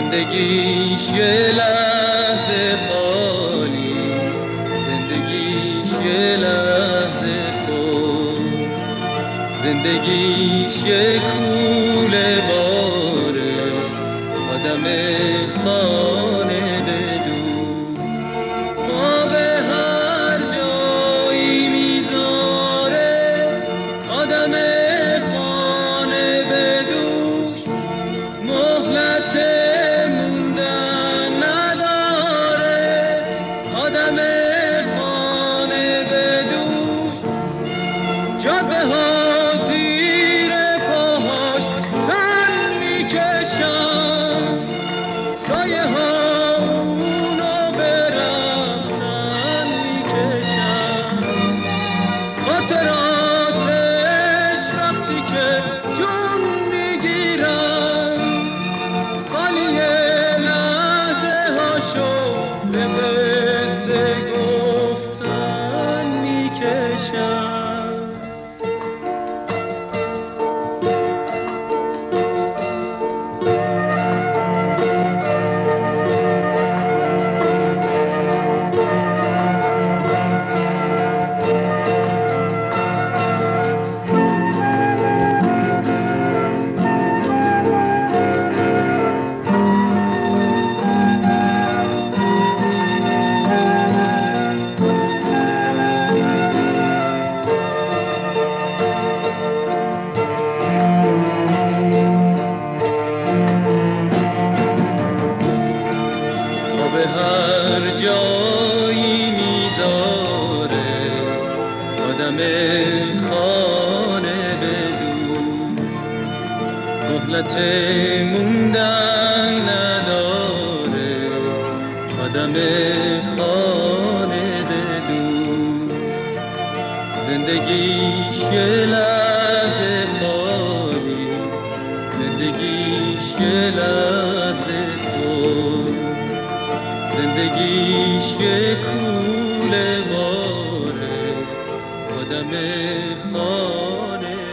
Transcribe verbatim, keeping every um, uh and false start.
زندگیش یه لحظه خالی، زندگیش یه لحظه خود، زندگیش یه کوله باره، آدم خانه بدون ما به هر جایی میذاره، آدم خانه بدوش مهلت موندن نداره، آدم خانه بدوش جاده ها زیر پاهاش تن میکشن، سایه ها اونو به رفتن میکشن، خاطراتش وقتی که جون میگیرن خالی لحظه هاشو به قصه گفتن میکشن. به هر جایی میذاره، آدم خانه بدون مهلت موندن نداره، آدم خانه بدون زندگیش یه لحظه خالی، زندگیش یه لحظه خود، زندگیش یه کوله باره، آدم خانه